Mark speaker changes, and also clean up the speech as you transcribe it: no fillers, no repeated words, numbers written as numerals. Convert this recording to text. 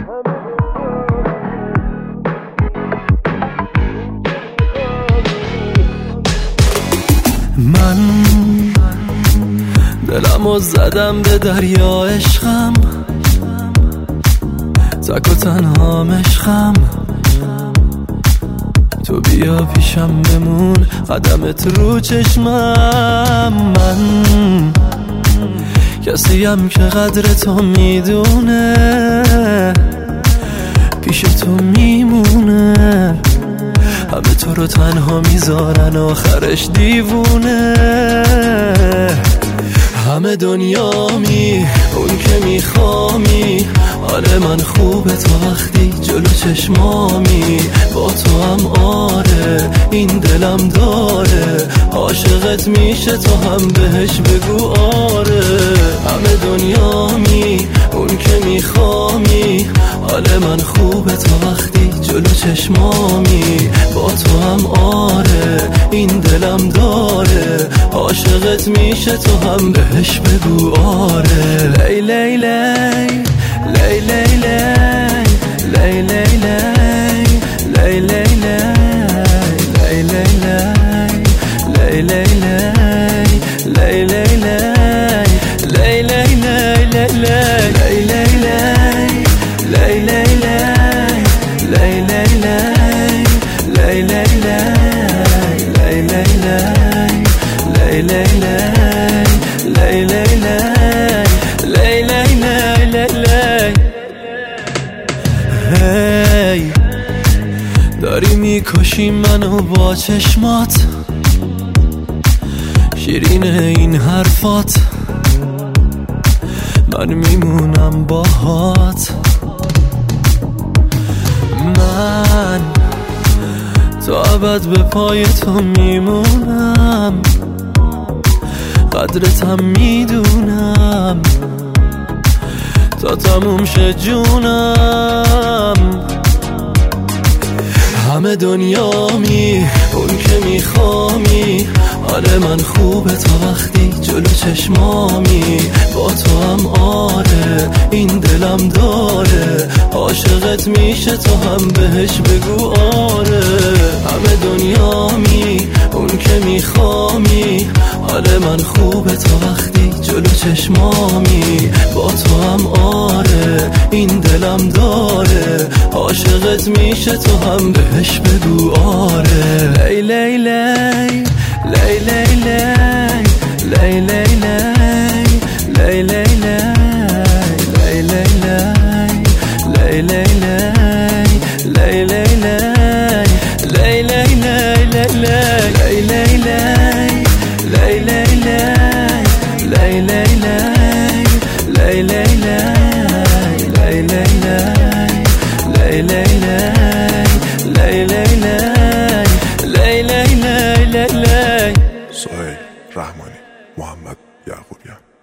Speaker 1: من دلمو زدم به دریا عشقم، تک و تنها عشقم. تو بیا پیشم بمون، قدمت رو چشمم. من کسیم که قدر تو میدونه، پیش تو میمونه. همه تو رو تنها میذارن، آخرش دیوونه. همه دنیامی، اون که میخوامی. حال من خوبه تو وقتی جلو چشمامی. با تو هم آره، این دلم داره. عاشقت میشه تو هم بهش بگو آره. همه دنیامی، اون که میخوامی. حال من خوبه تو وقتی جلو چشمامی. با تو هم آره، این دلم داره. عاشقت میشه تو هم بهش بگو آره. لی لی لی لی لی لی لی لی لی لی داری میکشی منو با چشمات، شیرین این حرفات. من میمونم باهات. من تا ابد به پای تو میمونم، قدرتم میدونم تا تموم شه جونم. همه دنیامی، اون که میخوامی. حال من خوبه تا وقتی جلو چشمامی. با تو هم آره، این دلم داره. عاشقت میشه تو هم بهش بگو آره. همه دنیامی، اون که میخوامی. حال من خوبه تا وقتی جلو چشمامی. با تو هم آره، این دلم داره. عاشقت میشه تو هم بهش بگو آره. لی لی لی لی لی لی لی لی لی لی
Speaker 2: سهیل رحمانی، محمد یعقوبیان.